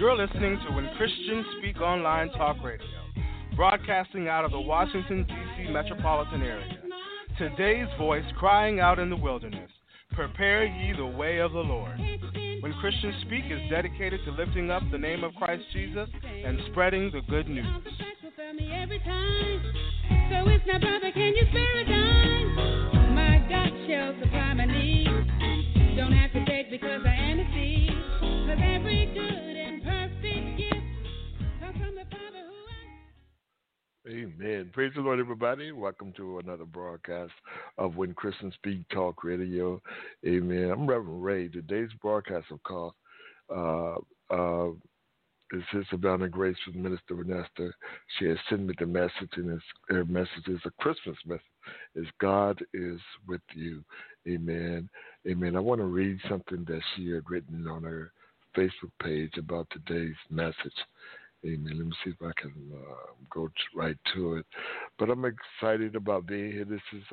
You're listening to When Christians Speak Online Talk Radio, broadcasting out of the Washington, D.C. metropolitan area. Today's voice crying out in the wilderness, prepare ye the way of the Lord. When Christians Speak is dedicated to lifting up the name of Christ Jesus and spreading the good news. So it's now, brother, can you spare a dime? My God shall supply my needs. Don't have to beg because I am a seed. 'Cause every good and perfect gift comes from the Father who has... Amen. Praise the Lord, everybody. Welcome to another broadcast of When Christians Speak Talk Radio. Amen. I'm Reverend Ray. Today's broadcast, of course, is His Abounding Grace with Minister Vanessa. She has sent me the message, and her message is a Christmas message. Is God is with you. Amen. Amen. I want to read something that she had written on her Facebook page about today's message. Amen. Let me see if I can go right to it. But I'm excited about being here. This is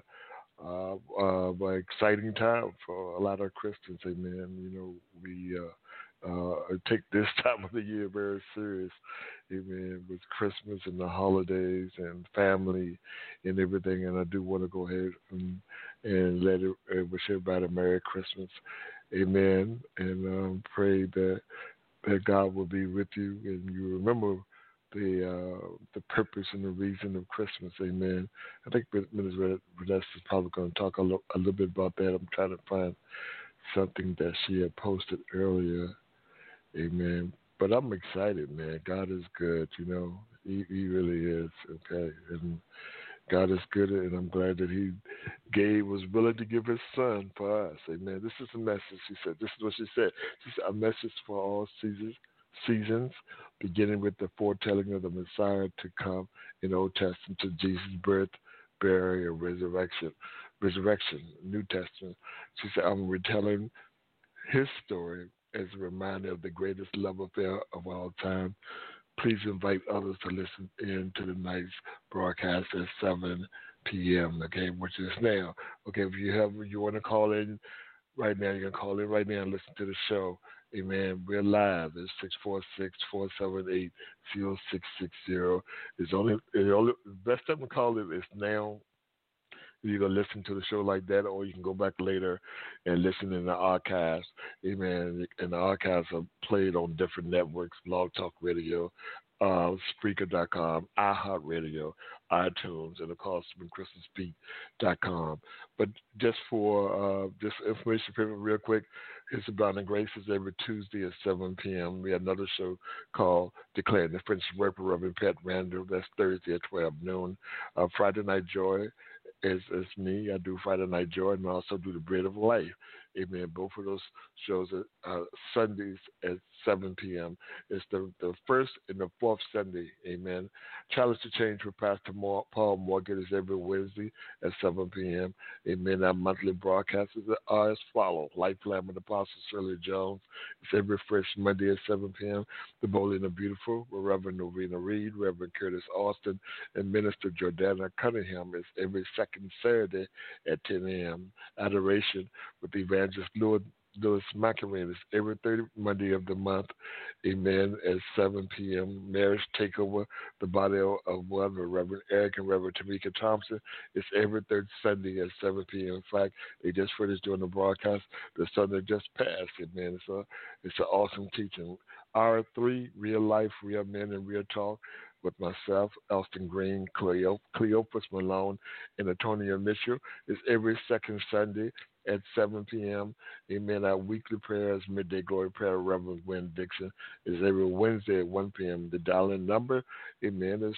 an exciting time for a lot of Christians. Amen. You know, we take this time of the year very serious. Amen. With Christmas and the holidays and family and everything. And I do want to go ahead and wish everybody a Merry Christmas. Amen. And pray that God will be with you and you remember the purpose and the reason of Christmas. Amen. I think Ms. Vanessa is probably going to talk a little bit about that. I'm trying to find something that she had posted earlier. Amen. But I'm excited, man. God is good, you know. He really is, okay? And God is good, and I'm glad that He was willing to give His Son for us. Amen. This is a message, she said. This is what she said. She said, a message for all seasons, beginning with the foretelling of the Messiah to come in the Old Testament to Jesus' birth, burial, and resurrection, New Testament. She said, I'm retelling His story as a reminder of the greatest love affair of all time. Please invite others to listen in to the night's broadcast at 7 p.m., okay, which is now. Okay, if you want to call in right now, you can call in right now and listen to the show. Amen. We're live. It's 646-478-0660. It's only the best time to call it is now. You can listen to the show like that, or you can go back later and listen in the archives. Amen. And the archives are played on different networks, Blog Talk Radio, Spreaker.com, iHeartRadio, iTunes, and of course, ChristiansSpeak.com. But just for just information payment real quick, it's Abounding Grace is every Tuesday at 7 p.m. We have another show called Declaring the Friendship Work with Reverend Pat Randall. That's Thursday at 12 noon. Friday Night Joy is me. I do Friday Night Joy, and I also do the Bread of Life. Amen. Both of those shows are Sundays at 7 p.m. It's the first and the fourth Sunday. Amen. Challenge to Change with Pastor Paul Morgan is every Wednesday at 7 p.m. Amen. Our monthly broadcasts are as follows. Life Lamb with Apostle Shirley Jones. It's every first Monday at 7 p.m. The Bold and the Beautiful with Reverend Novena Reed, Reverend Curtis Austin, and Minister Jordana Cunningham is every second Saturday at 10 a.m. Adoration with Evangelist Louis McElwain is every third Monday of the month. Amen. At 7 p.m. Marriage Takeover, the Body of One with Reverend Eric and Reverend Tamika Thompson. It's every third Sunday at 7 p.m. In fact, they just finished doing the broadcast. The Sunday just passed. Amen. It's an awesome teaching. R3, Real Life, Real Men, and Real Talk with myself, Elston Green, Cleopas Malone, and Antonia Mitchell is every second Sunday at 7 p.m. Amen. Our weekly prayers, Midday Glory Prayer, Reverend Gwen Dixon, is every Wednesday at 1 p.m. The dial-in number, amen, is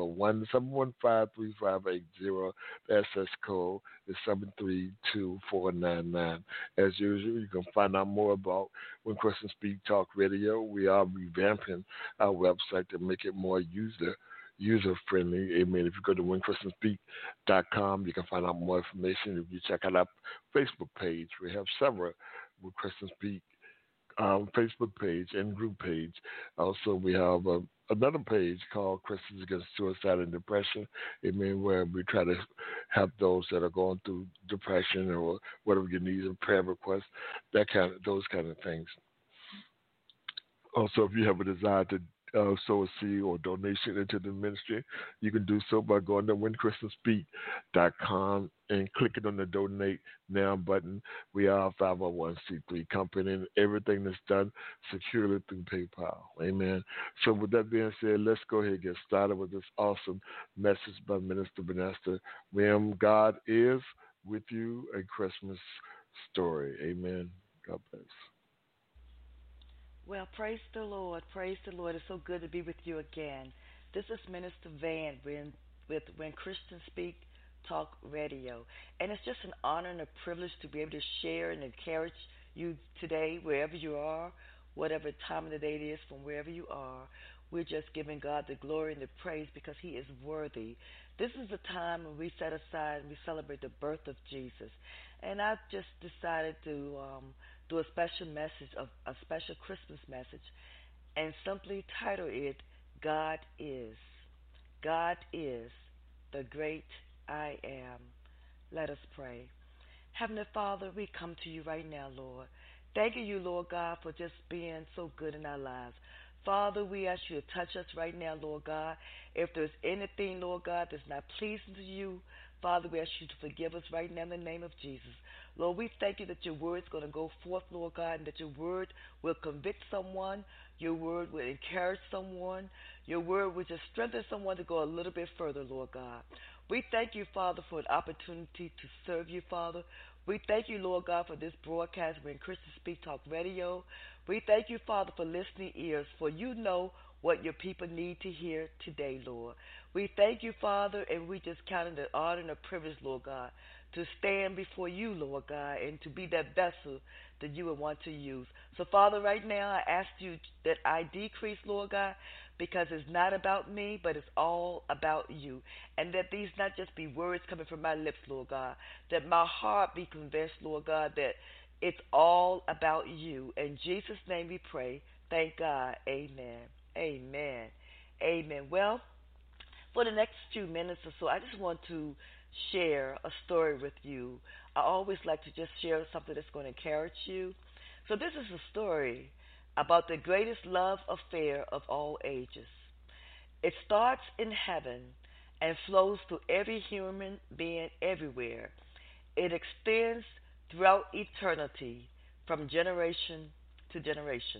641-715-3580. The SS code is 732-499. As usual, you can find out more about When Christians Speak Talk Radio. We are revamping our website to make it more user-friendly. Amen. If you go to whenchristianspeak.com, you can find out more information. If you check out our Facebook page, we have several When Christians Speak Facebook page and group page. Also, we have another page called Christians Against Suicide and Depression. Amen. Where we try to help those that are going through depression or whatever you need, a prayer request, those kind of things. Also, if you have a desire to sow a seed or donation into the ministry, you can do so by going to whenchristianspeak.com and clicking on the donate now button. We are a 501c3 company, and everything that's done securely through PayPal. Amen. So, with that being said, let's go ahead and get started with this awesome message by Minister Vanessa William. God is with you, a Christmas story. Amen. God bless. Well, praise the Lord. Praise the Lord. It's so good to be with you again. This is Minister Van with When Christians Speak Talk Radio. And it's just an honor and a privilege to be able to share and encourage you today, wherever you are, whatever time of the day it is, from wherever you are. We're just giving God the glory and the praise because He is worthy. This is the time when we set aside and we celebrate the birth of Jesus. And I've just decided to do a special message, of a special Christmas message, and simply title it God Is. God is the great I am. Let us pray. Heavenly Father, we come to you right now, Lord. Thanking you, Lord God, for just being so good in our lives. Father, we ask you to touch us right now, Lord God. If there's anything, Lord God, that's not pleasing to you, Father, we ask you to forgive us right now in the name of Jesus. Lord, we thank you that your word is going to go forth, Lord God, and that your word will convict someone, your word will encourage someone, your word will just strengthen someone to go a little bit further, Lord God. We thank you, Father, for an opportunity to serve you, Father. We thank you, Lord God, for this broadcast when Christian Speak Talk Radio. We thank you, Father, for listening ears, for you know what your people need to hear today, Lord. We thank you, Father, and we just count it an honor and a privilege, Lord God, to stand before you, Lord God, and to be that vessel that you would want to use. So, Father, right now I ask you that I decrease, Lord God, because it's not about me, but it's all about you. And that these not just be words coming from my lips, Lord God, that my heart be convinced, Lord God, that it's all about you. In Jesus' name we pray. Thank God. Amen. Amen. Amen. Well, for the next few minutes or so, I just want to share a story with you. I always like to just share something that's going to encourage you. So, this is a story about the greatest love affair of all ages. It starts in heaven and flows to every human being everywhere. It extends throughout eternity from generation to generation.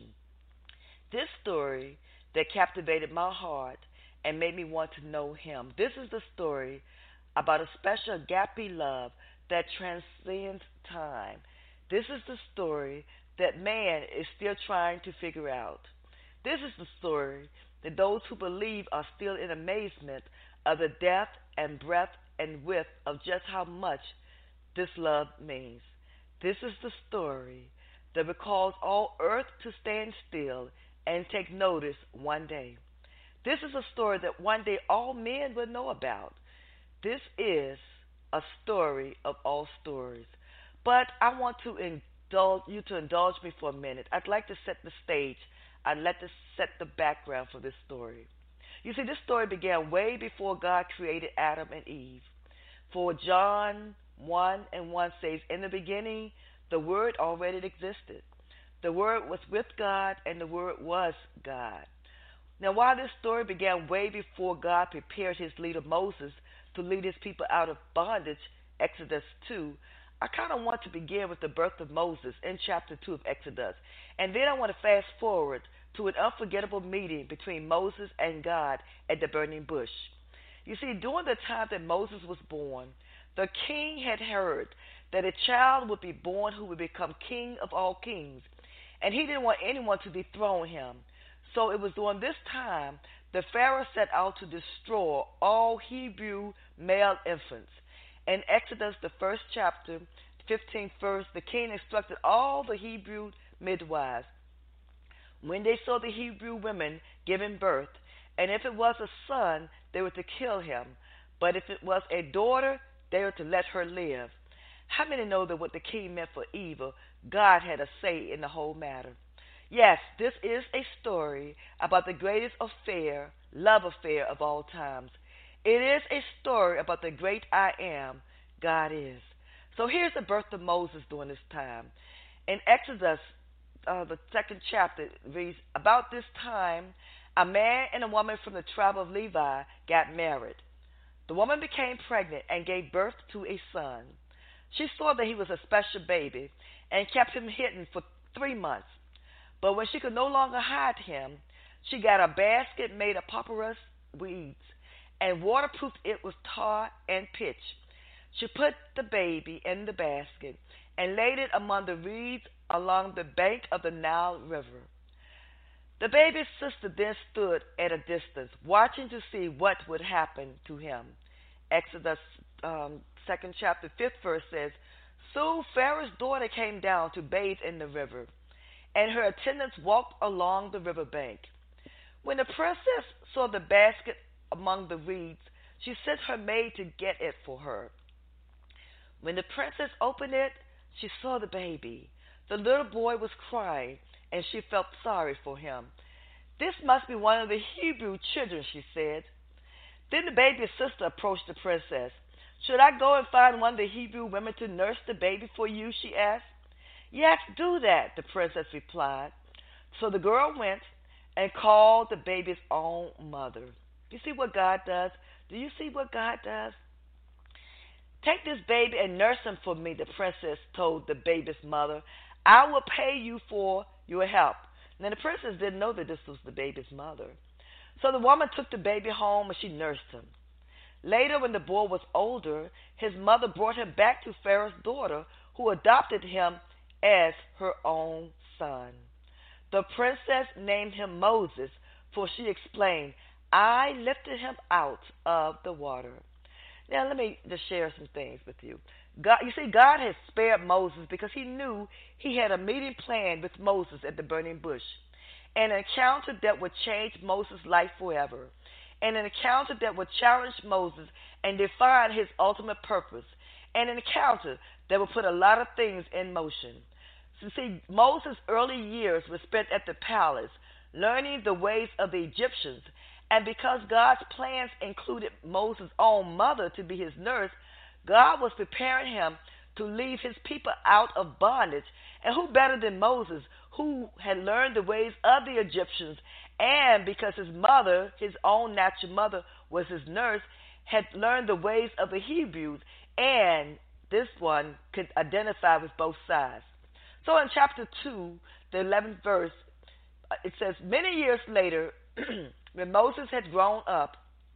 This story that captivated my heart and made me want to know him. This is the story about a special agape love that transcends time. This is the story that man is still trying to figure out. This is the story that those who believe are still in amazement of the depth and breadth and width of just how much this love means. This is the story that will cause all earth to stand still and take notice one day. This is a story that one day all men will know about. This is a story of all stories. But I want to indulge you to indulge me for a minute. I'd like to set the stage. I'd like to set the background for this story. You see, this story began way before God created Adam and Eve. For John 1 and 1 says, in the beginning, the Word already existed. The Word was with God, and the Word was God. Now, while this story began way before God prepared his leader Moses to lead his people out of bondage, Exodus 2, I kind of want to begin with the birth of Moses in chapter 2 of Exodus. And then I want to fast forward to an unforgettable meeting between Moses and God at the burning bush. You see, during the time that Moses was born, the king had heard that a child would be born who would become king of all kings, and he didn't want anyone to dethrone him. So it was during this time the Pharaoh set out to destroy all Hebrew male infants. In Exodus, the first chapter, 15th verse, the king instructed all the Hebrew midwives, when they saw the Hebrew women giving birth, and if it was a son, they were to kill him. But if it was a daughter, they were to let her live. How many know that what the king meant for evil, God had a say in the whole matter? Yes, this is a story about the greatest affair, love affair of all times. It is a story about the great I am, God is. So here's the birth of Moses during this time. In Exodus the second chapter reads, about this time, a man and a woman from the tribe of Levi got married. The woman became pregnant and gave birth to a son. She saw that he was a special baby and kept him hidden for 3 months. But when she could no longer hide him, she got a basket made of papyrus weeds and waterproofed it with tar and pitch. She put the baby in the basket and laid it among the reeds along the bank of the Nile River. The baby's sister then stood at a distance, watching to see what would happen to him. Exodus 2nd chapter, 5th verse says, soon Pharaoh's daughter came down to bathe in the river, and her attendants walked along the river bank. When the princess saw the basket among the reeds, she sent her maid to get it for her. When the princess opened it, she saw the baby. The little boy was crying, and she felt sorry for him. This must be one of the Hebrew children, she said. Then the baby's sister approached the princess. Should I go and find one of the Hebrew women to nurse the baby for you, she asked. Yes, do that, the princess replied. So the girl went and called the baby's own mother. You see what God does? Do you see what God does? Take this baby and nurse him for me, the princess told the baby's mother. I will pay you for your help. Now, the princess didn't know that this was the baby's mother. So the woman took the baby home and she nursed him. Later, when the boy was older, his mother brought him back to Pharaoh's daughter, who adopted him as her own son. The princess named him Moses, for she explained, I lifted him out of the water. Now, let me just share some things with you. God, you see, God has spared Moses because he knew he had a meeting planned with Moses at the burning bush, an encounter that would change Moses' life forever, and an encounter that would challenge Moses and define his ultimate purpose, and an encounter that would put a lot of things in motion. So, see, Moses' early years were spent at the palace, learning the ways of the Egyptians, and because God's plans included Moses' own mother to be his nurse, God was preparing him to leave his people out of bondage. And who better than Moses, who had learned the ways of the Egyptians, and because his mother, his own natural mother, was his nurse, had learned the ways of the Hebrews, and this one could identify with both sides. So in chapter 2, the 11th verse, it says, many years later, when Moses had grown up,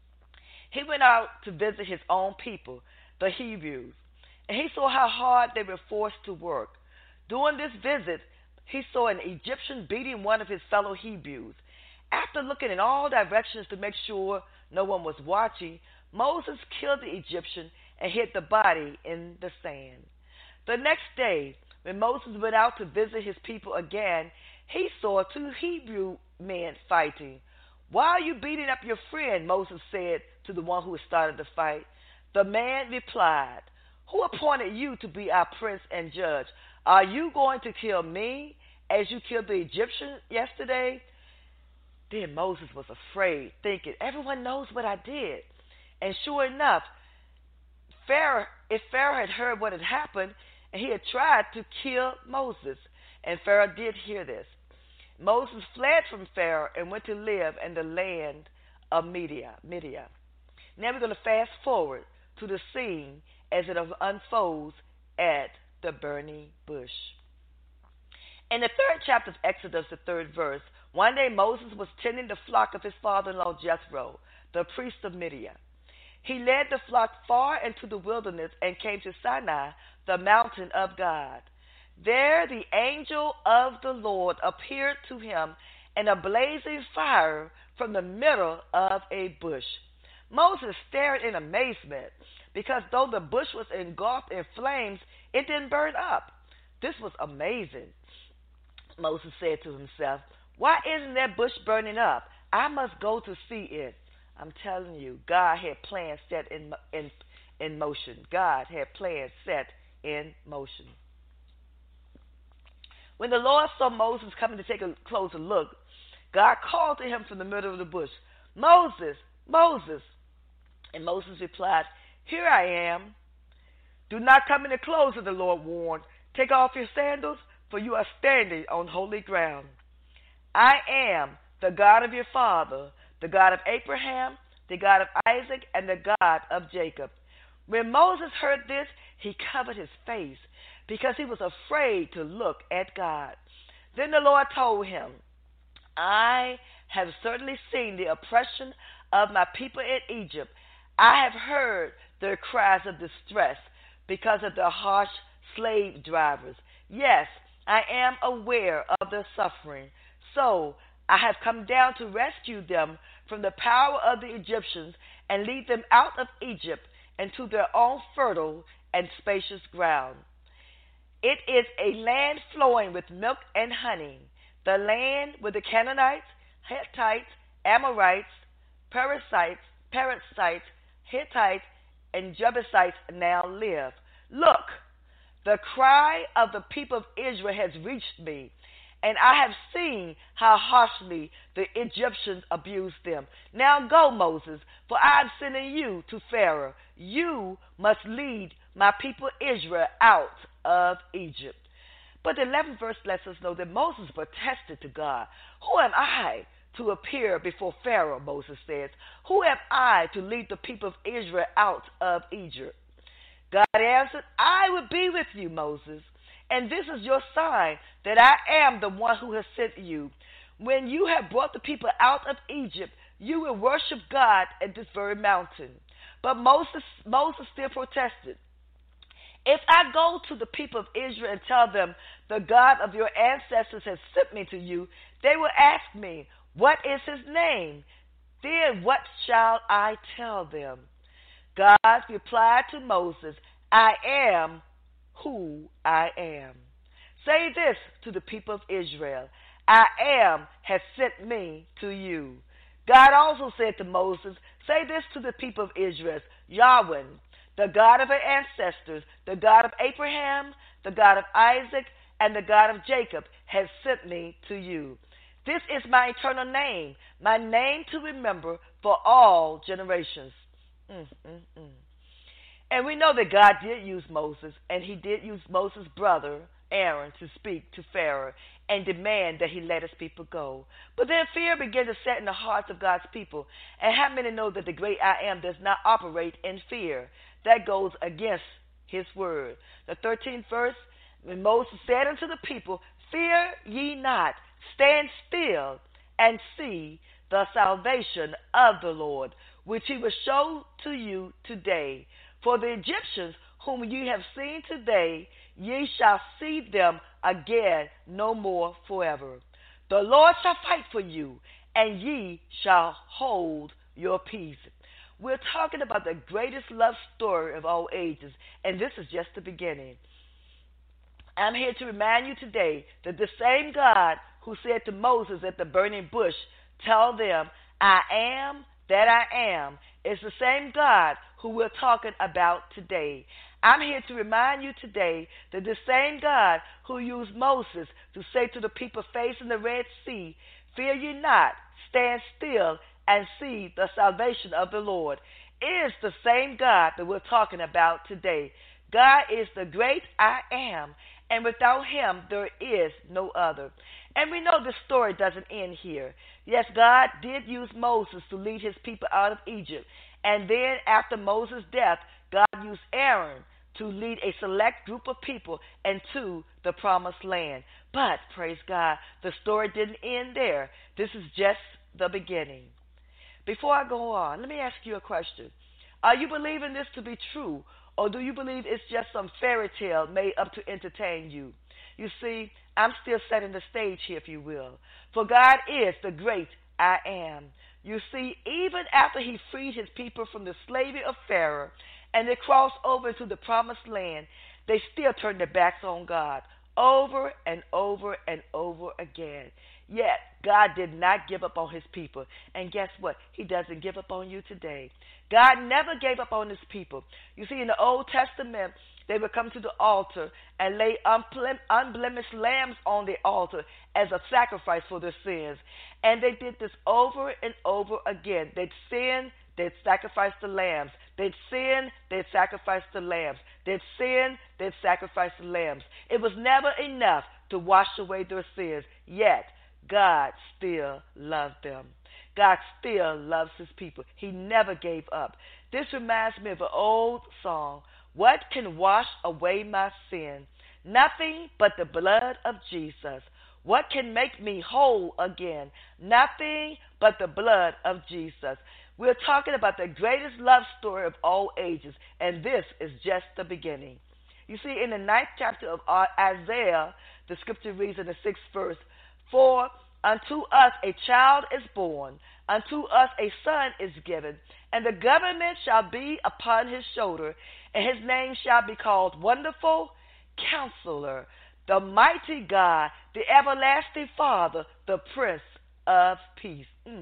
he went out to visit his own people, the Hebrews, and he saw how hard they were forced to work. During this visit, he saw an Egyptian beating one of his fellow Hebrews. After looking in all directions to make sure no one was watching, Moses killed the Egyptian and hid the body in the sand. The next day, when Moses went out to visit his people again, he saw 2 Hebrew men fighting. Why are you beating up your friend? Moses said to the one who had started the fight. The man replied, who appointed you to be our prince and judge? Are you going to kill me as you killed the Egyptian yesterday? Then Moses was afraid, thinking, everyone knows what I did. And sure enough, Pharaoh had heard what had happened, and he had tried to kill Moses. And Pharaoh did hear this. Moses fled from Pharaoh and went to live in the land of Media. Now we're going to fast forward to the scene as it unfolds at the burning bush. In the 3rd chapter of Exodus, the 3rd verse, one day Moses was tending the flock of his father-in-law Jethro, the priest of Midian. He led the flock far into the wilderness and came to Sinai, the mountain of God. There the angel of the Lord appeared to him in a blazing fire from the middle of a bush. Moses stared in amazement because though the bush was engulfed in flames, it didn't burn up. This was amazing. Moses said to himself, why isn't that bush burning up? I must go to see it. I'm telling you, God had plans set in motion. God had plans set in motion. When the Lord saw Moses coming to take a closer look, God called to him from the middle of the bush, Moses, Moses. And Moses replied, here I am. Do not come any closer, the Lord warned. Take off your sandals, for you are standing on holy ground. I am the God of your father, the God of Abraham, the God of Isaac, and the God of Jacob. When Moses heard this, he covered his face because he was afraid to look at God. Then the Lord told him, I have certainly seen the oppression of my people in Egypt. I have heard their cries of distress because of their harsh slave drivers. Yes, I am aware of their suffering. So I have come down to rescue them from the power of the Egyptians and lead them out of Egypt into their own fertile and spacious ground. It is a land flowing with milk and honey, the land where the Canaanites, Hittites, Amorites, Perizzites, Hittites, and Jebusites now live. Look, the cry of the people of Israel has reached me, and I have seen how harshly the Egyptians abused them. Now go, Moses, for I am sending you to Pharaoh. You must lead my people Israel out of Egypt. But the 11th verse lets us know that Moses protested to God. Who am I to appear before Pharaoh, Moses says. Who am I to lead the people of Israel out of Egypt? God answered, I will be with you, Moses, and this is your sign that I am the one who has sent you. When you have brought the people out of Egypt, you will worship God at this very mountain. But Moses still protested. If I go to the people of Israel and tell them, the God of your ancestors has sent me to you, they will ask me, what is his name? Then what shall I tell them? God replied to Moses, I am who I am. Say this to the people of Israel, I am has sent me to you. God also said to Moses, say this to the people of Israel, Yahweh, the God of our ancestors, the God of Abraham, the God of Isaac, and the God of Jacob has sent me to you. This is my eternal name, my name to remember for all generations. And we know that God did use Moses, and he did use Moses' brother, Aaron, to speak to Pharaoh and demand that he let his people go. But then fear began to set in the hearts of God's people. And how many know that the great I am does not operate in fear? That goes against his word. The 13th verse, when Moses said unto the people, fear ye not, stand still and see the salvation of the Lord, which he will show to you today. For the Egyptians whom ye have seen today, ye shall see them again no more forever. The Lord shall fight for you, and ye shall hold your peace. We're talking about the greatest love story of all ages, and this is just the beginning. I'm here to remind you today that the same God who said to Moses at the burning bush, tell them, I am that I am, is the same God who we're talking about today. I'm here to remind you today that the same God who used Moses to say to the people facing the Red Sea, fear ye not, stand still and see the salvation of the Lord, is the same God that we're talking about today. God is the great I am, and without him there is no other. And we know the story doesn't end here. Yes, God did use Moses to lead his people out of Egypt. And then after Moses' death, God used Aaron to lead a select group of people into the promised land. But, praise God, the story didn't end there. This is just the beginning. Before I go on, let me ask you a question. Are you believing this to be true, or do you believe it's just some fairy tale made up to entertain you? You see, I'm still setting the stage here, if you will. For God is the great I am. You see, even after he freed his people from the slavery of Pharaoh and they crossed over into the promised land, they still turned their backs on God over and over and over again. Yet, God did not give up on his people. And guess what? He doesn't give up on you today. God never gave up on his people. You see, in the Old Testament, they would come to the altar and lay unblemished lambs on the altar as a sacrifice for their sins. And they did this over and over again. They'd sin, they'd sacrifice the lambs. They'd sin, they'd sacrifice the lambs. They'd sin, they'd sacrifice the lambs. It was never enough. to wash away their sins. Yet, God still loved them. God still loves his people. He never gave up. This reminds me of an old song. What can wash away my sin? Nothing but the blood of Jesus. What can make me whole again? Nothing but the blood of Jesus. We're talking about the greatest love story of all ages, and this is just the beginning. You see, in the 9th chapter of Isaiah, the scripture reads in the 6th verse, For unto us a child is born, unto us a son is given, and the government shall be upon his shoulder, and his name shall be called Wonderful Counselor, the Mighty God, the Everlasting Father, the Prince of Peace.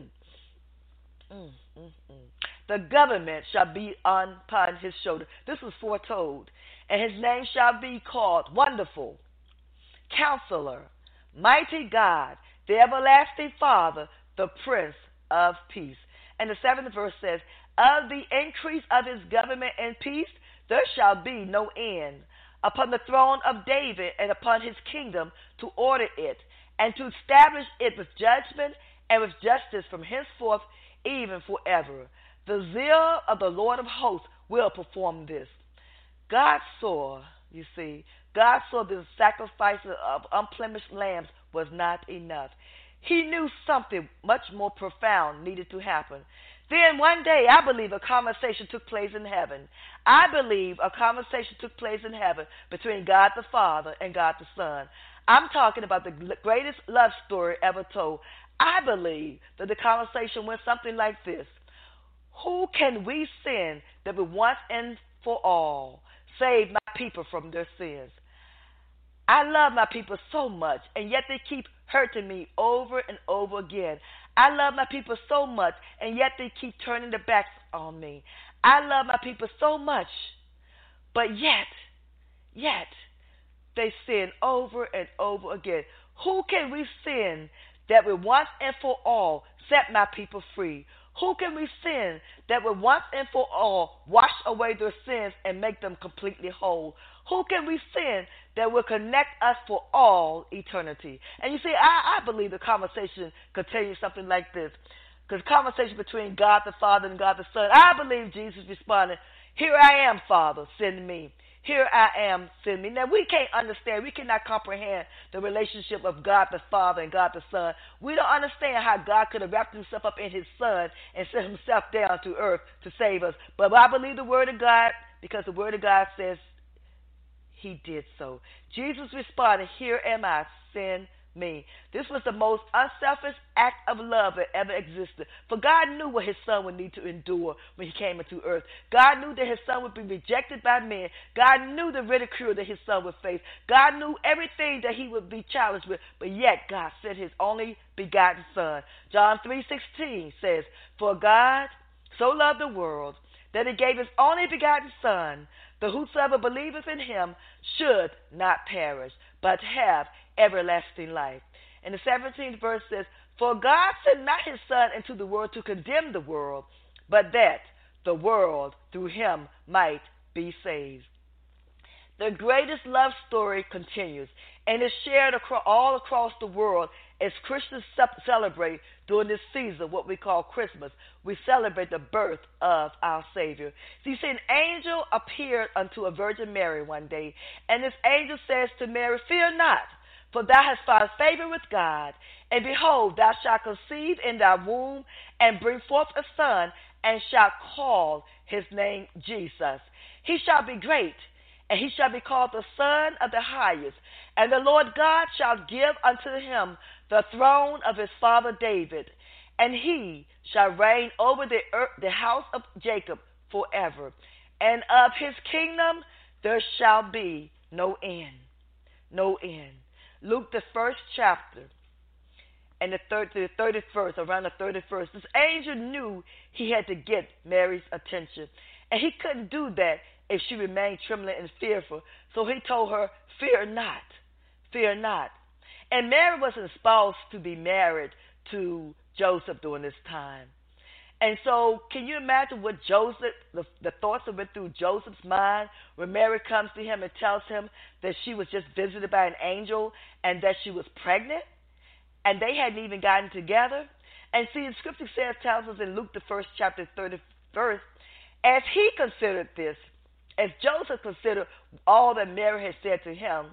The government shall be upon his shoulder. This was foretold. And his name shall be called Wonderful Counselor, Mighty God, the Everlasting Father, the Prince of Peace. And the 7th verse says, Of the increase of his government and peace there shall be no end, upon the throne of David and upon his kingdom, to order it and to establish it with judgment and with justice from henceforth even forever. The zeal of the Lord of hosts will perform this. God saw the sacrifice of unblemished lambs was not enough. He knew something much more profound needed to happen. Then one day, I believe a conversation took place in heaven. I believe a conversation took place in heaven between God the Father and God the Son. I'm talking about the greatest love story ever told. I believe that the conversation went something like this. Who can we send that will once and for all save my people from their sins? I love my people so much, and yet they keep hurting me over and over again. I love my people so much, and yet they keep turning their backs on me. I love my people so much, but yet, they sin over and over again. Who can we send that will once and for all set my people free? Who can we send that will once and for all wash away their sins and make them completely whole? Who can we send that will connect us for all eternity? And you see, I believe the conversation continues something like this. Because conversation between God the Father and God the Son, I believe Jesus responded, Here I am, Father, send me. Here I am, send me. Now, we can't understand, we cannot comprehend the relationship of God the Father and God the Son. We don't understand how God could have wrapped himself up in his Son and sent himself down to earth to save us. But I believe the Word of God, because the Word of God says he did so. Jesus responded, Here am I, send me. This was the most unselfish act of love that ever existed. For God knew what his Son would need to endure when he came into earth. God knew that his Son would be rejected by men. God knew the ridicule that his Son would face. God knew everything that he would be challenged with. But yet God sent his only begotten Son. John 3:16 says, For God so loved the world that he gave his only begotten Son, that whosoever believeth in him should not perish, but have everlasting life. And the 17th verse says, For God sent not his Son into the world to condemn the world, but that the world through him might be saved. The greatest love story continues and is shared all across the world as Christians celebrate during this season, what we call Christmas. We celebrate the birth of our Savior. So you see, an angel appeared unto a Virgin Mary one day, and this angel says to Mary, Fear not, for thou hast found favor with God, and behold, thou shalt conceive in thy womb, and bring forth a son, and shalt call his name Jesus. He shall be great, and he shall be called the Son of the Highest. And the Lord God shall give unto him the throne of his father David, and he shall reign over the house of Jacob forever. And of his kingdom there shall be no end. No end. Luke, the 1st chapter, and the 30th verse, around the 30th verse, this angel knew he had to get Mary's attention. And he couldn't do that if she remained trembling and fearful. So he told her, Fear not, fear not. And Mary wasn't supposed to be married to Joseph during this time. And so, can you imagine what the thoughts that went through Joseph's mind when Mary comes to him and tells him that she was just visited by an angel and that she was pregnant, and they hadn't even gotten together? And see, the scripture tells us in Luke, the first chapter, 30th verse, as he considered this, as Joseph considered all that Mary had said to him,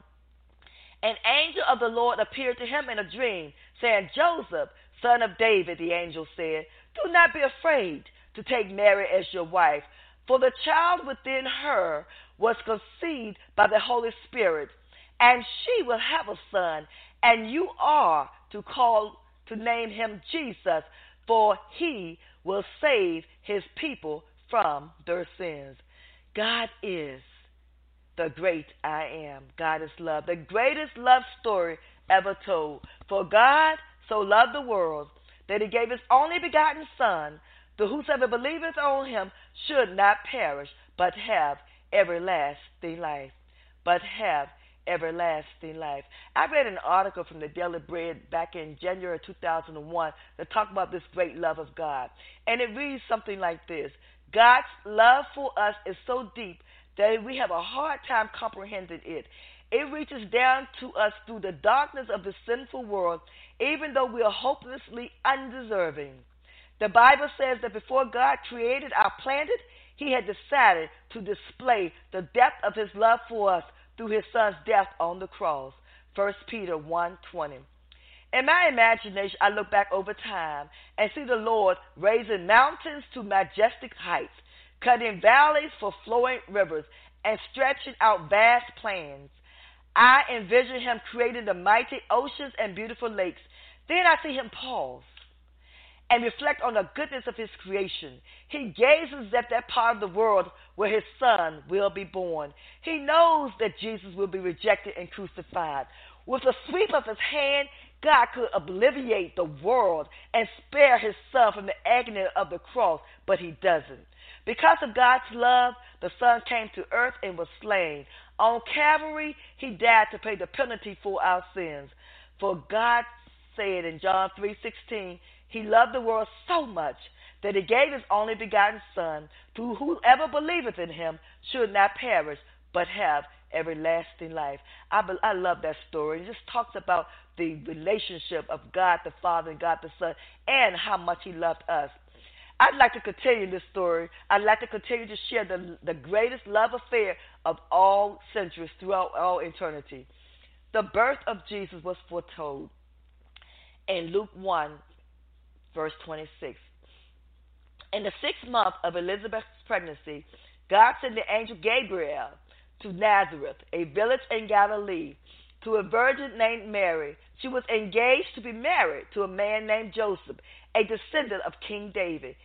an angel of the Lord appeared to him in a dream, saying, Joseph, son of David, the angel said, do not be afraid to take Mary as your wife, for the child within her was conceived by the Holy Spirit, and she will have a son, and you are to name him Jesus, for he will save his people from their sins. God is the great I am. God is love, the greatest love story ever told. For God so loved the world that he gave his only begotten Son, that whosoever believeth on him should not perish, but have everlasting life. But have everlasting life. I read an article from the Daily Bread back in January 2001 that talked about this great love of God. And it reads something like this. God's love for us is so deep that we have a hard time comprehending it. It reaches down to us through the darkness of the sinful world, even though we are hopelessly undeserving. The Bible says that before God created our planet, he had decided to display the depth of his love for us through his son's death on the cross. 1 Peter 1:20. In my imagination, I look back over time and see the Lord raising mountains to majestic heights, cutting valleys for flowing rivers, and stretching out vast plains. I envision him creating the mighty oceans and beautiful lakes. Then I see him pause and reflect on the goodness of his creation. He gazes at that part of the world where his son will be born. He knows that Jesus will be rejected and crucified. With a sweep of his hand, God could alleviate the world and spare his son from the agony of the cross, but he doesn't. Because of God's love, the Son came to earth and was slain. On Calvary, he died to pay the penalty for our sins. For God said in John 3:16, he loved the world so much that he gave his only begotten Son, to whoever believeth in him should not perish, but have everlasting life. I love that story. It just talks about the relationship of God the Father and God the Son and how much he loved us. I'd like to continue this story. I'd like to continue to share the greatest love affair of all centuries throughout all eternity. The birth of Jesus was foretold in Luke 1, verse 26. In the 6th month of Elizabeth's pregnancy, God sent the angel Gabriel to Nazareth, a village in Galilee, to a virgin named Mary. She was engaged to be married to a man named Joseph, a descendant of King David.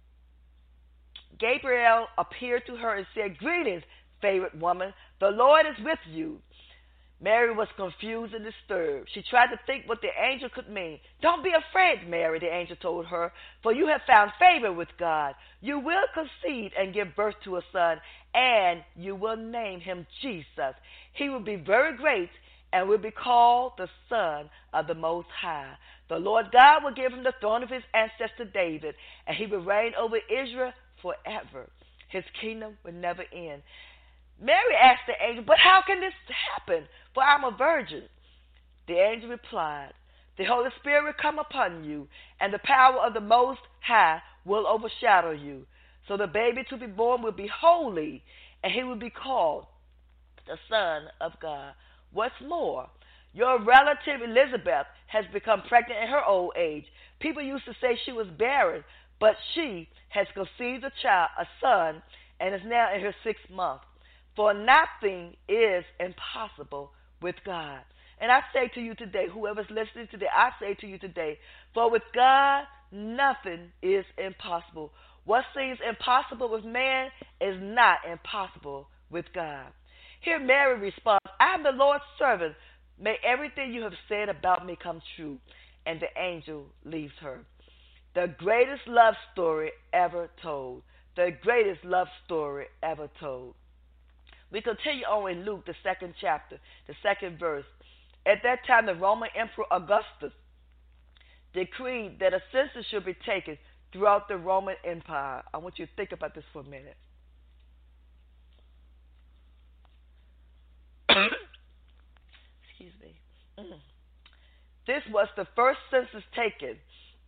Gabriel appeared to her and said, "Greetings, favored woman, the Lord is with you." Mary was confused and disturbed. She tried to think what the angel could mean. "Don't be afraid, Mary," the angel told her, "for you have found favor with God. You will conceive and give birth to a son, and you will name him Jesus. He will be very great and will be called the Son of the Most High. The Lord God will give him the throne of his ancestor David, and he will reign over Israel forever. His kingdom will never end." Mary asked the angel, "But how can this happen? For I'm a virgin." The angel replied, "The Holy Spirit will come upon you, and the power of the Most High will overshadow you. So the baby to be born will be holy, and he will be called the Son of God. What's more, your relative Elizabeth has become pregnant in her old age. People used to say she was barren, but she has conceived a son, and is now in her 6th month. For nothing is impossible with God." And I say to you today, whoever's listening today, I say to you today, for with God, nothing is impossible. What seems impossible with man is not impossible with God. Here Mary responds, "I am the Lord's servant. May everything you have said about me come true." And the angel leaves her. The greatest love story ever told. The greatest love story ever told. We continue on in Luke, the 2nd chapter, the 2nd verse. At that time, the Roman Emperor Augustus decreed that a census should be taken throughout the Roman Empire. I want you to think about this for a minute. Excuse me. This was the first census taken.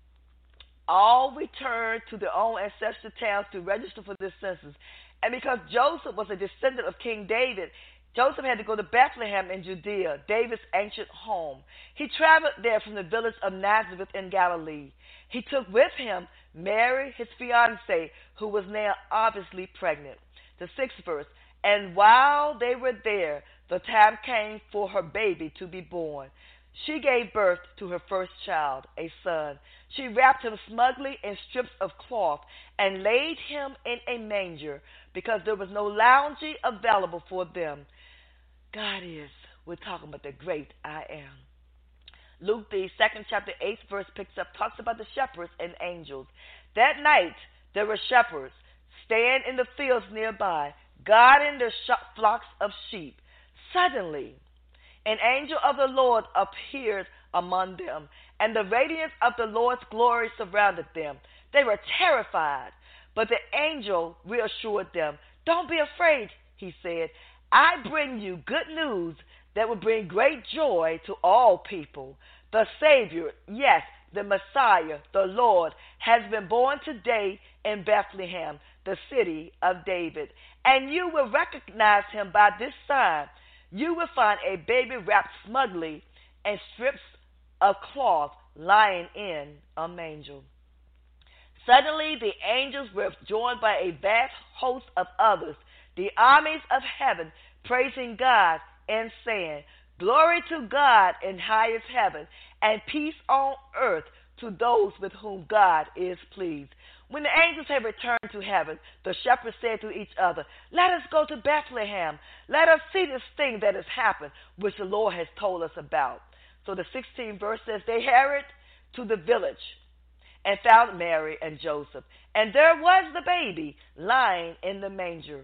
All returned to their own ancestral towns to register for this census. And because Joseph was a descendant of King David, Joseph had to go to Bethlehem in Judea, David's ancient home. He traveled there from the village of Nazareth in Galilee. He took with him Mary, his fiancée, who was now obviously pregnant. The sixth verse. And while they were there, the time came for her baby to be born. She gave birth to her first child, a son. She wrapped him snugly in strips of cloth and laid him in a manger because there was no lounging available for them. God is. We're talking about the great I am. Luke, the second chapter, 8th verse picks up, talks about the shepherds and angels. That night, there were shepherds staying in the fields nearby, guarding their flocks of sheep. Suddenly, an angel of the Lord appeared among them, and the radiance of the Lord's glory surrounded them. They were terrified, but the angel reassured them. Don't be afraid, he said. I bring you good news that will bring great joy to all people. The Savior, yes, the Messiah, the Lord, has been born today in Bethlehem, the city of David. And you will recognize him by this sign. You will find a baby wrapped snugly in strips of cloth lying in a manger. Suddenly the angels were joined by a vast host of others, the armies of heaven, praising God and saying, Glory to God in highest heaven, and peace on earth to those with whom God is pleased. When the angels had returned to heaven, the shepherds said to each other, Let us go to Bethlehem. Let us see this thing that has happened, which the Lord has told us about. So the 16th verse says, They hurried to the village and found Mary and Joseph. And there was the baby lying in the manger.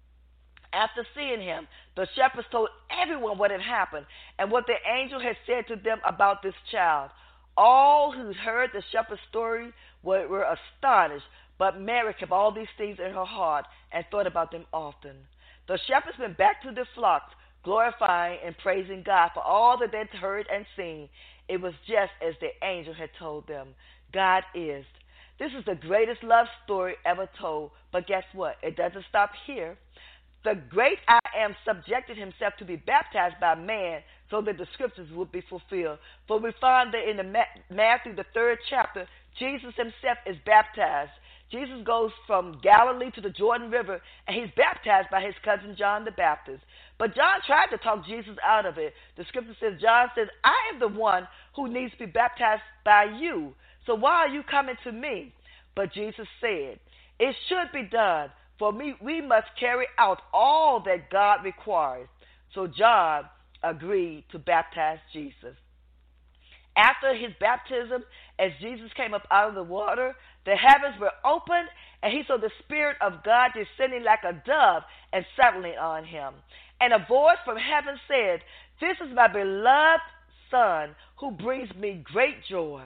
After seeing him, the shepherds told everyone what had happened and what the angel had said to them about this child. All who heard the shepherd's story were astonished, but Mary kept all these things in her heart and thought about them often. The shepherds went back to their flocks, glorifying and praising God for all that they'd heard and seen. It was just as the angel had told them. God is. This is the greatest love story ever told, but guess what? It doesn't stop here. The great I am subjected himself to be baptized by man so that the scriptures would be fulfilled. For we find that in Matthew, the 3rd chapter, Jesus himself is baptized. Jesus goes from Galilee to the Jordan River, and he's baptized by his cousin John the Baptist. But John tried to talk Jesus out of it. The scripture says, John says, I am the one who needs to be baptized by you. So why are you coming to me? But Jesus said, it should be done. For me, we must carry out all that God requires. So John agreed to baptize Jesus. After his baptism, as Jesus came up out of the water, the heavens were opened, and he saw the Spirit of God descending like a dove and settling on him. And a voice from heaven said, This is my beloved Son, who brings me great joy.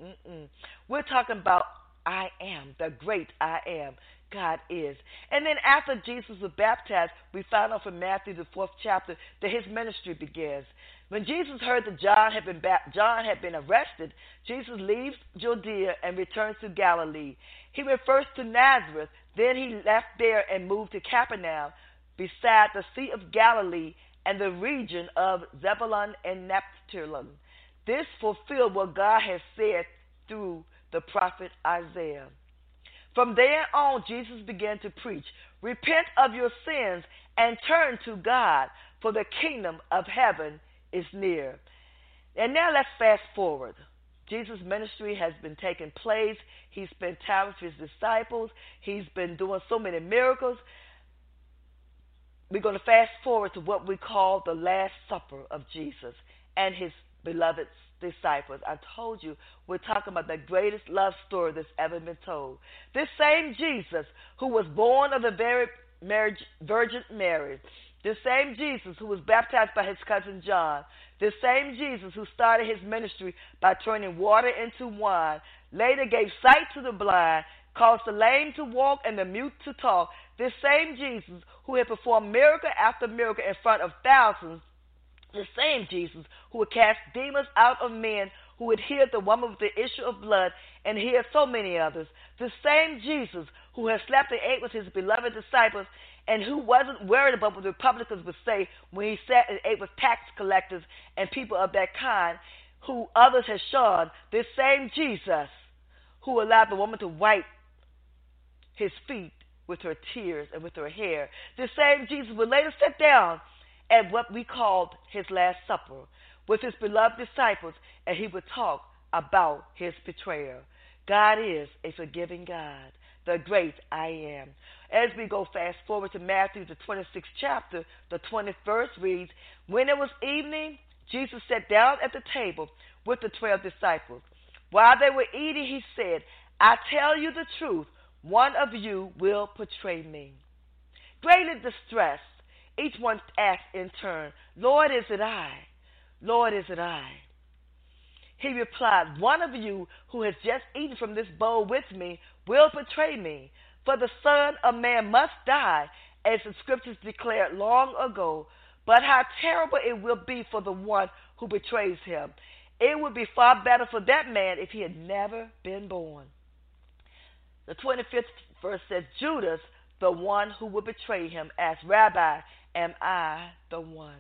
We're talking about I am, the great I am. God is. And then after Jesus was baptized, we find out from Matthew, the 4th chapter, that his ministry begins. When Jesus heard that John had been arrested, Jesus leaves Judea and returns to Galilee. He went first to Nazareth, then he left there and moved to Capernaum, beside the Sea of Galilee and the region of Zebulun and Naphtali. This fulfilled what God had said through the prophet Isaiah. From there on, Jesus began to preach, Repent of your sins and turn to God, for the kingdom of heaven is near. And now let's fast forward. Jesus' ministry has been taking place. He spent time with his disciples. He's been doing so many miracles. We're going to fast forward to what we call the Last Supper of Jesus and his beloved disciples. I told you, we're talking about the greatest love story that's ever been told. This same Jesus, who was born of the very Virgin Mary, The same Jesus who was baptized by his cousin John, the same Jesus who started his ministry by turning water into wine, later gave sight to the blind, caused the lame to walk and the mute to talk, this same Jesus who had performed miracle after miracle in front of thousands, the same Jesus who would cast demons out of men, who would heal the woman with the issue of blood and heal so many others, the same Jesus who had slept and ate with his beloved disciples and who wasn't worried about what the Republicans would say when he sat and ate with tax collectors and people of that kind, who others had shunned, this same Jesus who allowed the woman to wipe his feet with her tears and with her hair, the same Jesus would later sit down at what we called his Last Supper with his beloved disciples, and he would talk about his betrayer. God is a forgiving God, the great I am. As we go fast forward to Matthew, the 26th chapter, the 20th verse reads, when it was evening, Jesus sat down at the table with the 12 disciples. While they were eating, he said, I tell you the truth, one of you will betray me. Greatly distressed, each one asked in turn, Lord, is it I? Lord, is it I? He replied, one of you who has just eaten from this bowl with me will betray me. For the Son of Man must die, as the Scriptures declared long ago. But how terrible it will be for the one who betrays him. It would be far better for that man if he had never been born. The 25th verse says, Judas, the one who would betray him, asked, Rabbi, am I the one?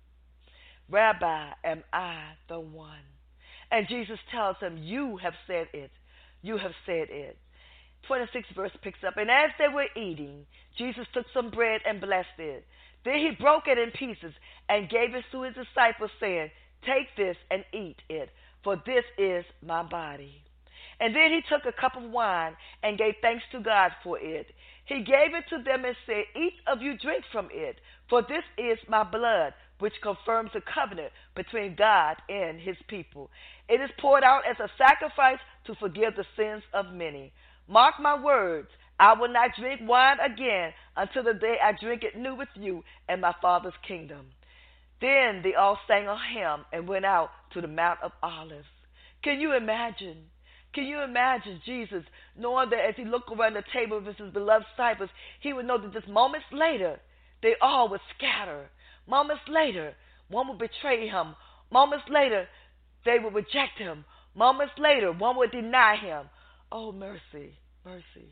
Rabbi, am I the one? And Jesus tells him, you have said it. You have said it. 26th verse picks up, and as they were eating, Jesus took some bread and blessed it. Then he broke it in pieces and gave it to his disciples, saying, take this and eat it, for this is my body. And then he took a cup of wine and gave thanks to God for it. He gave it to them and said, each of you drink from it, for this is my blood, which confirms the covenant between God and his people. It is poured out as a sacrifice to forgive the sins of many. Mark my words, I will not drink wine again until the day I drink it new with you in my Father's kingdom. Then they all sang a hymn and went out to the Mount of Olives. Can you imagine? Can you imagine Jesus knowing that as he looked around the table with his beloved disciples, he would know that just moments later, they all would scatter. Moments later, one would betray him. Moments later, they would reject him. Moments later, one would deny him. Oh, mercy, mercy.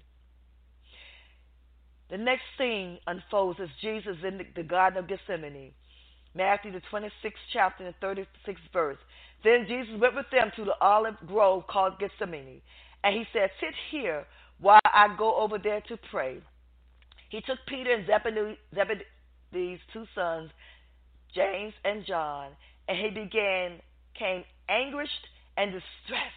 The next scene unfolds as Jesus in the Garden of Gethsemane. Matthew, the 26th chapter and 36th verse. Then Jesus went with them to the olive grove called Gethsemane. And he said, sit here while I go over there to pray. He took Peter and Zebedee's two sons, James and John, and he became anguished and distressed.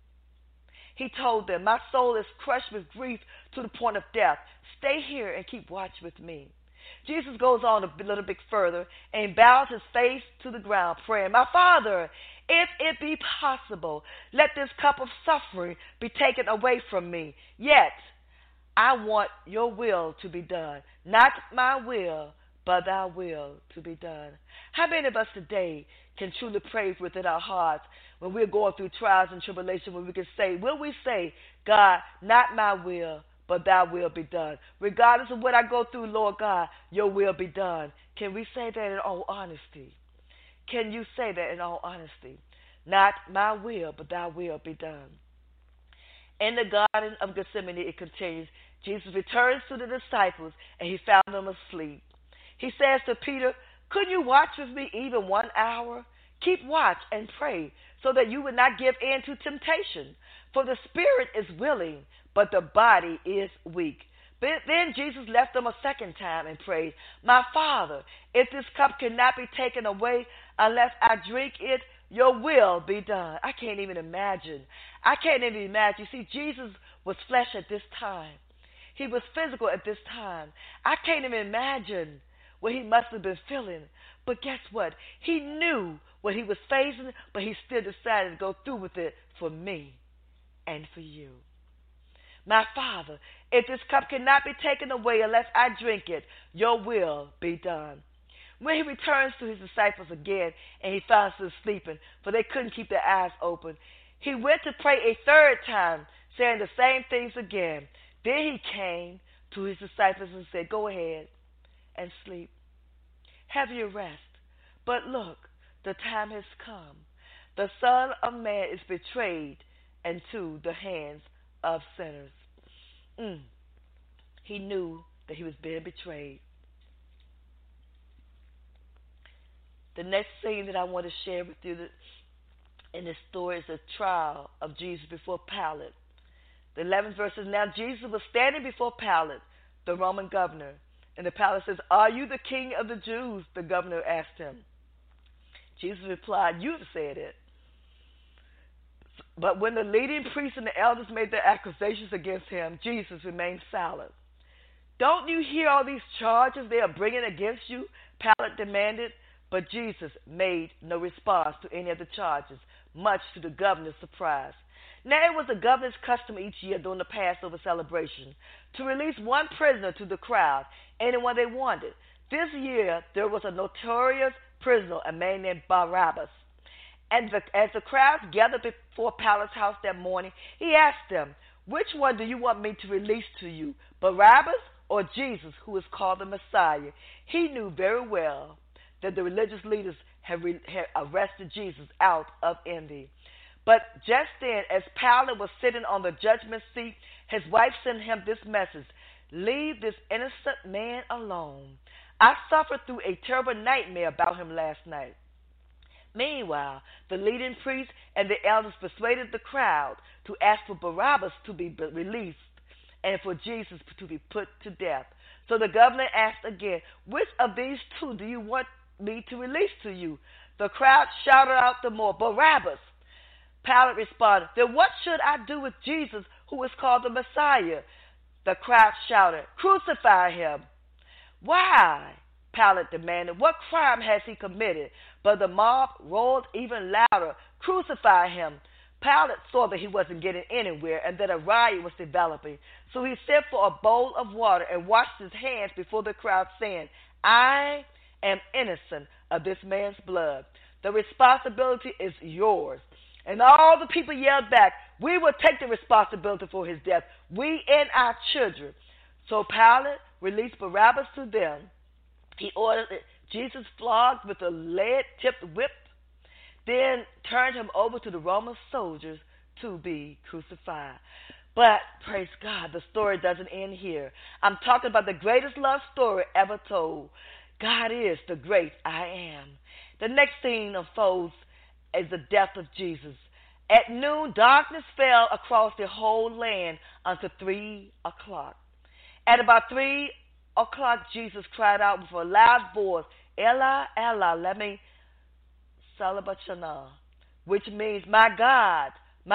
He told them, my soul is crushed with grief to the point of death. Stay here and keep watch with me. Jesus goes on a little bit further and bows his face to the ground, praying, my Father, if it be possible, let this cup of suffering be taken away from me. Yet, I want your will to be done. Not my will, but thy will to be done. How many of us today can truly pray within our hearts when we're going through trials and tribulation, when we can say, will we say, God, not my will, but thy will be done. Regardless of what I go through, Lord God, your will be done. Can we say that in all honesty? Can you say that in all honesty? Not my will, but thy will be done. In the Garden of Gethsemane, it continues, Jesus returns to the disciples, and he found them asleep. He says to Peter, couldn't you watch with me even 1 hour? Keep watch and pray, so that you would not give in to temptation. For the spirit is willing, but the body is weak. Then Jesus left them a second time and prayed, my Father, if this cup cannot be taken away unless I drink it, your will be done. I can't even imagine. You see, Jesus was flesh at this time. He was physical at this time. I can't even imagine what he must have been feeling. But guess what? He knew what he was facing, but he still decided to go through with it for me and for you. My Father, if this cup cannot be taken away unless I drink it, your will be done. When he returns to his disciples again, and he finds them sleeping, for they couldn't keep their eyes open, he went to pray a third time, saying the same things again. Then he came to his disciples and said, "Go ahead and sleep. Have your rest. But look, the time has come. The Son of Man is betrayed into the hands of sinners." He knew that he was being betrayed. The next thing that I want to share with you in this story is the trial of Jesus before Pilate. The 11th verse says, "Now Jesus was standing before Pilate, the Roman governor. And the Pilate says, 'Are you the king of the Jews?' the governor asked him. Jesus replied, 'You have said it.' But when the leading priests and the elders made their accusations against him, Jesus remained silent. 'Don't you hear all these charges they are bringing against you?' Pilate demanded. But Jesus made no response to any of the charges, much to the governor's surprise. Now it was the governor's custom each year during the Passover celebration to release one prisoner to the crowd, anyone they wanted. This year there was a notorious prisoner, a man named Barabbas. And as the crowds gathered before Pilate's house that morning, he asked them, "Which one do you want me to release to you, Barabbas or Jesus, who is called the Messiah?" He knew very well that the religious leaders had arrested Jesus out of envy. But just then, as Pilate was sitting on the judgment seat, his wife sent him this message: "Leave this innocent man alone. I suffered through a terrible nightmare about him last night." Meanwhile, the leading priests and the elders persuaded the crowd to ask for Barabbas to be released and for Jesus to be put to death. So the governor asked again, "Which of these two do you want me to release to you?" The crowd shouted out the more, "Barabbas." Pilate responded, "Then what should I do with Jesus, who is called the Messiah?" The crowd shouted, "Crucify him." "Why?" Pilate demanded. "What crime has he committed?" But the mob roared even louder, "Crucify him." Pilate saw that he wasn't getting anywhere and that a riot was developing. So he sent for a bowl of water and washed his hands before the crowd, saying, "I am innocent of this man's blood. The responsibility is yours." And all the people yelled back, "We will take the responsibility for his death, we and our children." So Pilate released Barabbas to them. He ordered Jesus flogged with a lead-tipped whip, then turned him over to the Roman soldiers to be crucified. But, praise God, the story doesn't end here. I'm talking about the greatest love story ever told. God is the great I am. The next scene unfolds as the death of Jesus. At noon, darkness fell across the whole land until 3 o'clock. At about 3 o'clock, Jesus cried out with a loud voice, "Eli, Eli, lema sabachthani," which means, my God,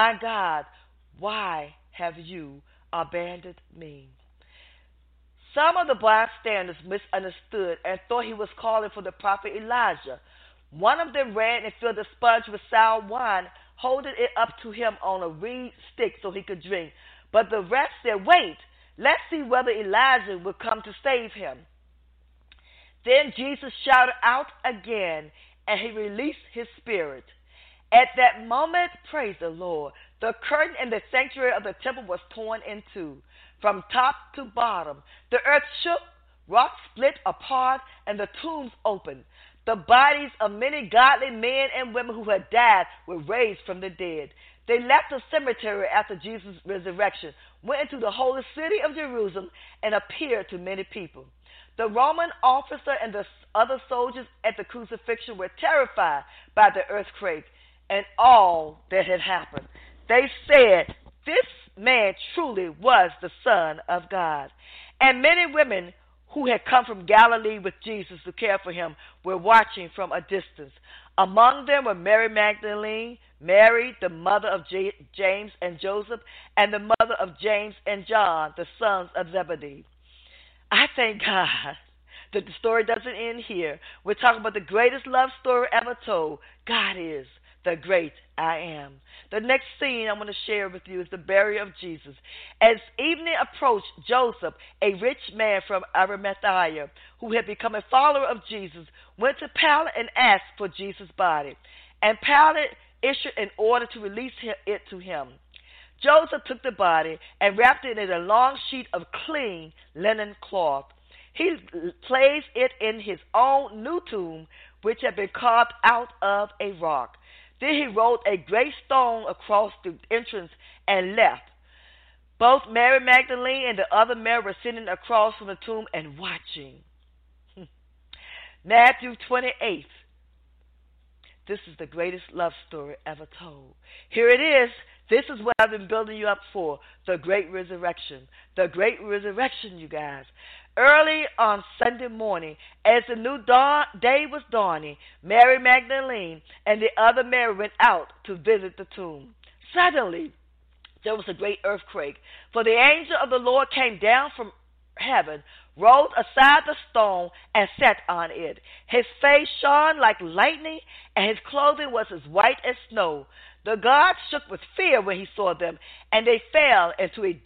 why have you abandoned me?" Some of the bystanders misunderstood and thought he was calling for the prophet Elijah. One of them ran and filled a sponge with sour wine, holding it up to him on a reed stick so he could drink. But the rest said, "Wait, let's see whether Elijah will come to save him." Then Jesus shouted out again, and he released his spirit. At that moment, praise the Lord, the curtain in the sanctuary of the temple was torn in two, from top to bottom. The earth shook, rocks split apart, and the tombs opened. The bodies of many godly men and women who had died were raised from the dead. They left the cemetery after Jesus' resurrection, went into the holy city of Jerusalem, and appeared to many people. The Roman officer and the other soldiers at the crucifixion were terrified by the earthquake and all that had happened. They said, "This man truly was the Son of God." And many women who had come from Galilee with Jesus to care for him were watching from a distance. Among them were Mary Magdalene, Mary, the mother of James and Joseph, and the mother of James and John, the sons of Zebedee. I thank God that the story doesn't end here. We're talking about the greatest love story ever told. God is the great I am. The next scene I want to share with you is the burial of Jesus. As evening approached, Joseph, a rich man from Arimathea, who had become a follower of Jesus, went to Pilate and asked for Jesus' body. And Pilate issued an order to release it to him. Joseph took the body and wrapped it in a long sheet of clean linen cloth. He placed it in his own new tomb, which had been carved out of a rock. Then he rolled a great stone across the entrance and left. Both Mary Magdalene and the other Mary were sitting across from the tomb and watching. Matthew 28. This is the greatest love story ever told. Here it is. This is what I've been building you up for, the great resurrection. The great resurrection, you guys. Early on Sunday morning, as the new day was dawning, Mary Magdalene and the other Mary went out to visit the tomb. Suddenly, there was a great earthquake, for the angel of the Lord came down from heaven, rolled aside the stone, and sat on it. His face shone like lightning, and his clothing was as white as snow. The guards shook with fear when he saw them, and they fell into a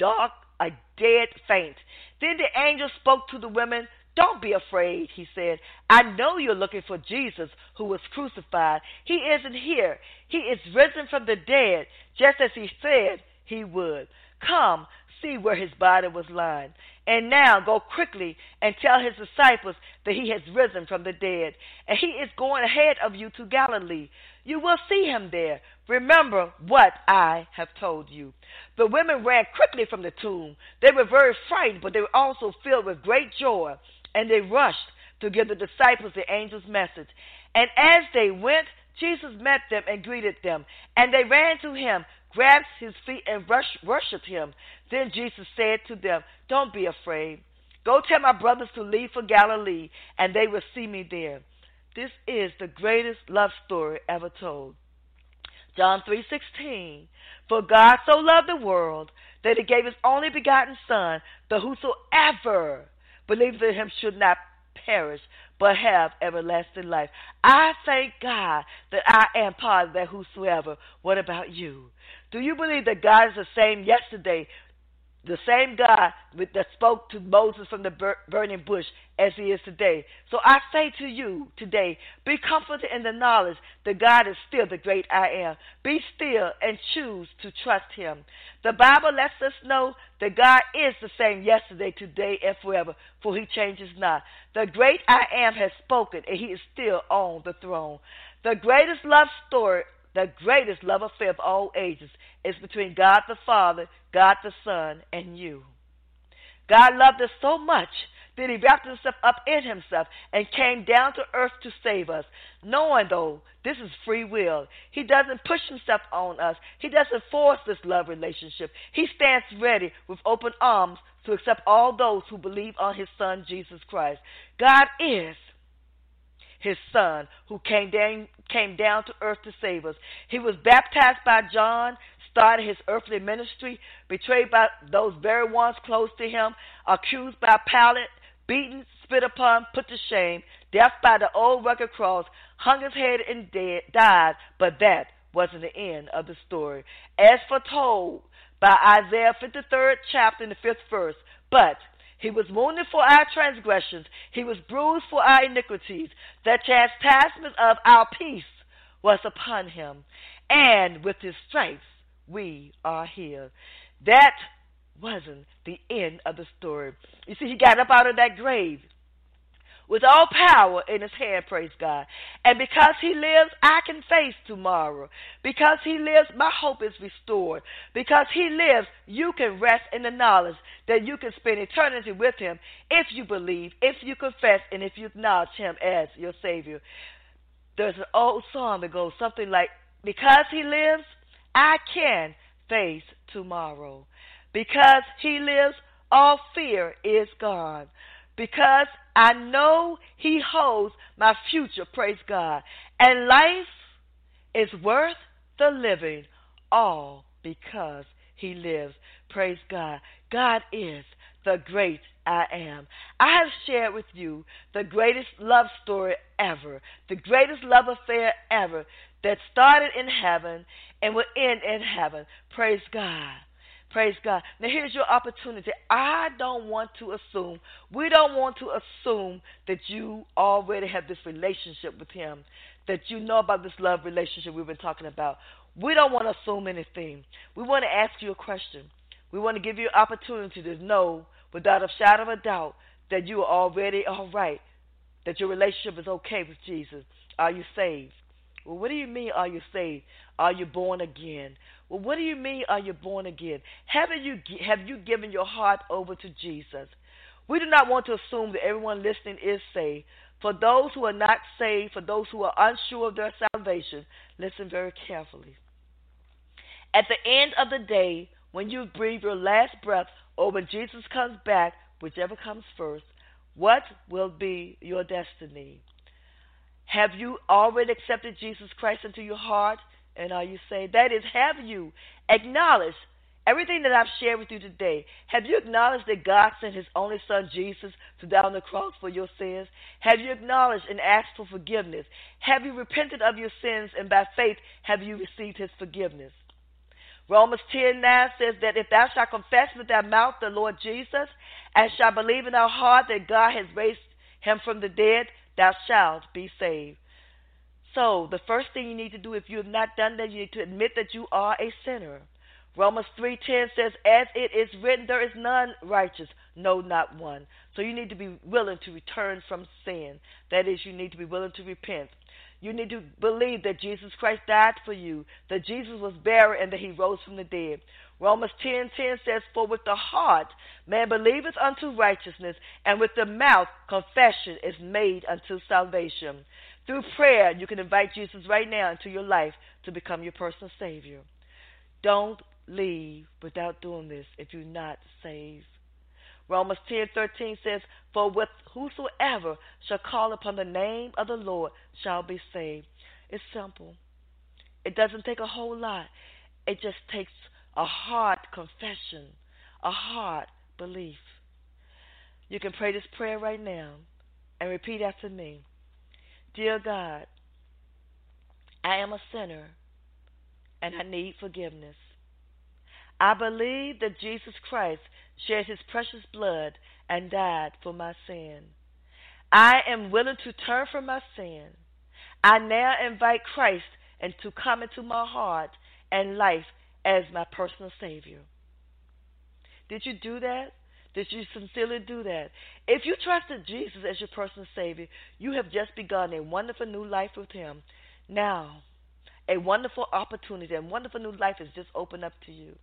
dead faint. Then the angel spoke to the women. Don't be afraid, he said. I know you're looking for Jesus who was crucified. He isn't here. He is risen from the dead, just as he said he would. Come, see where his body was lying. And now go quickly and tell his disciples that he has risen from the dead, and he is going ahead of you to Galilee. You will see him there. Remember what I have told you. The women ran quickly from the tomb. They were very frightened, but they were also filled with great joy, and they rushed to give the disciples the angel's message. And as they went, Jesus met them and greeted them, and they ran to him, grabbed his feet, and worshipped him. Then Jesus said to them, Don't be afraid. Go tell my brothers to leave for Galilee, and they will see me there. This is the greatest love story ever told. John 3:16. For God so loved the world that he gave his only begotten Son, that whosoever believes in him should not perish, but have everlasting life. I thank God that I am part of that whosoever. What about you? Do you believe that God is the same yesterday, the same God that spoke to Moses from the burning bush as he is today? So I say to you today, be comforted in the knowledge that God is still the great I am. Be still and choose to trust him. The Bible lets us know that God is the same yesterday, today, and forever, for he changes not. The great I am has spoken, and he is still on the throne. The greatest love story, the greatest love affair of all ages is between God the Father, God the Son, and you. God loved us so much that he wrapped himself up in himself and came down to earth to save us. Knowing, though, this is free will. He doesn't push himself on us. He doesn't force this love relationship. He stands ready with open arms to accept all those who believe on his Son, Jesus Christ. God is his Son, who came down to earth to save us. He was baptized by John, started his earthly ministry, betrayed by those very ones close to him, accused by Pilate, beaten, spit upon, put to shame, death by the old rugged cross, hung his head and died, but that wasn't the end of the story. As foretold by Isaiah 53rd chapter in the 5th verse, but he was wounded for our transgressions. He was bruised for our iniquities. The chastisement of our peace was upon him. And with his stripes we are healed. That wasn't the end of the story. You see, he got up out of that grave with all power in his hand, praise God. And because he lives, I can face tomorrow. Because he lives, my hope is restored. Because he lives, you can rest in the knowledge that you can spend eternity with him if you believe, if you confess, and if you acknowledge him as your Savior. There's an old song that goes something like, because he lives, I can face tomorrow. Because he lives, all fear is gone. Because I know he holds my future, praise God. And life is worth the living, all because he lives, praise God. God is the great I am. I have shared with you the greatest love story ever, the greatest love affair ever, that started in heaven and will end in heaven. Praise God. Praise God. Now here's your opportunity. I don't want to assume, we don't want to assume that you already have this relationship with him, that you know about this love relationship we've been talking about. We don't want to assume anything. We want to ask you a question. We want to give you an opportunity to know without a shadow of a doubt that you are already all right, that your relationship is okay with Jesus. Are you saved? Well, what do you mean, are you saved? Are you born again? Well, what do you mean, are you born again? Have you given your heart over to Jesus? We do not want to assume that everyone listening is saved. For those who are not saved, for those who are unsure of their salvation, listen very carefully. At the end of the day, when you breathe your last breath or when Jesus comes back, whichever comes first, what will be your destiny? Have you already accepted Jesus Christ into your heart? And are you saved? That is, have you acknowledged everything that I've shared with you today? Have you acknowledged that God sent his only son Jesus to die on the cross for your sins? Have you acknowledged and asked for forgiveness? Have you repented of your sins and by faith have you received his forgiveness? Romans 10:9 says that if thou shalt confess with thy mouth the Lord Jesus and shalt believe in thy heart that God has raised him from the dead, thou shalt be saved. So the first thing you need to do, if you have not done that, you need to admit that you are a sinner. Romans 3:10 says, as it is written, there is none righteous, no, not one. So you need to be willing to return from sin. That is, you need to be willing to repent. You need to believe that Jesus Christ died for you, that Jesus was buried, and that he rose from the dead. Romans 10:10 says, for with the heart man believeth unto righteousness, and with the mouth confession is made unto salvation. Through prayer, you can invite Jesus right now into your life to become your personal Savior. Don't leave without doing this if you're not saved. Romans 10:13 says, for with whosoever shall call upon the name of the Lord shall be saved. It's simple. It doesn't take a whole lot. It just takes a heart confession, a heart belief. You can pray this prayer right now and repeat after me. Dear God, I am a sinner and I need forgiveness. I believe that Jesus Christ shed his precious blood and died for my sin. I am willing to turn from my sin. I now invite Christ and to come into my heart and life as my personal Savior. Did you do that? Did you sincerely do that? If you trusted Jesus as your personal Savior, you have just begun a wonderful new life with him. Now, a wonderful opportunity, a wonderful new life has just opened up to you.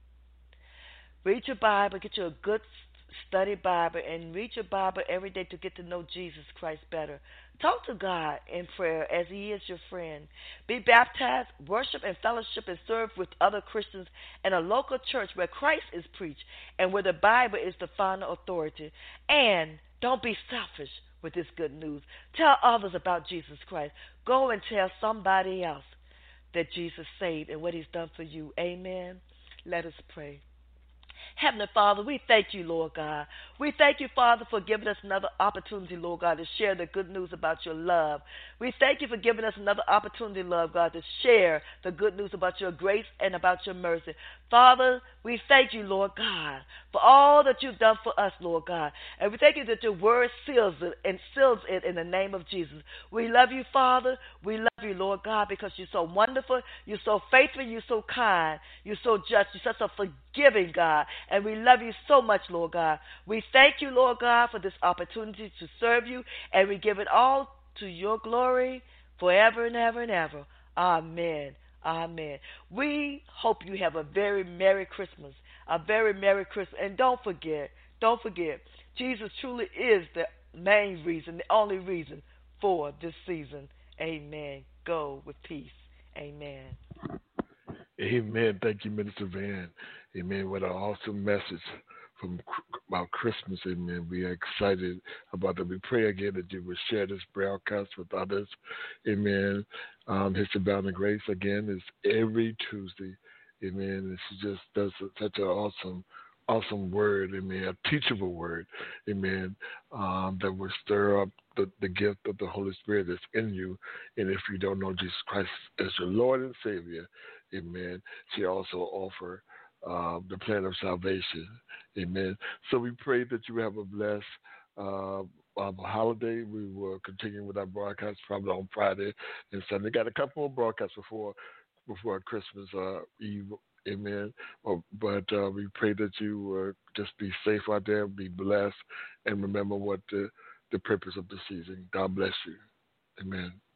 Read your Bible, get you a good study Bible, and read your Bible every day to get to know Jesus Christ better. Talk to God in prayer as he is your friend. Be baptized, worship and fellowship and serve with other Christians in a local church where Christ is preached and where the Bible is the final authority. And don't be selfish with this good news. Tell others about Jesus Christ. Go and tell somebody else that Jesus saved and what he's done for you. Amen. Let us pray. Heavenly Father, we thank you, Lord God. We thank you, Father, for giving us another opportunity, Lord God, to share the good news about your love. We thank you for giving us another opportunity, Lord God, to share the good news about your grace and about your mercy. Father, we thank you, Lord God, for all that you've done for us, Lord God. And we thank you that your word seals it in the name of Jesus. We love you, Father. We love you, Lord God, because you're so wonderful, you're so faithful, you're so kind, you're so just, you're such a forgiving God. And we love you so much, Lord God. We thank you, Lord God, for this opportunity to serve you, and we give it all to your glory forever and ever and ever. Amen. Amen. We hope you have a very Merry Christmas, a very Merry Christmas. And don't forget, Jesus truly is the main reason, the only reason for this season. Amen. Go with peace. Amen. Amen. Thank you, Minister Van. Amen. What an awesome message about Christmas. Amen. We are excited about that. We pray again that you will share this broadcast with others. Amen. History Bound in Grace again is every Tuesday. Amen. And she just does such an awesome word, amen, a teachable word, amen, that will stir up the gift of the Holy Spirit that's in you. And if you don't know Jesus Christ as your Lord and Savior, amen, she also offer the plan of salvation, amen. So we pray that you have a blessed holiday. We will continue with our broadcast probably on Friday and Sunday. Got a couple more broadcasts before Christmas Eve. Amen. But we pray that you just be safe out there, be blessed, and remember what the purpose of the season. God bless you. Amen.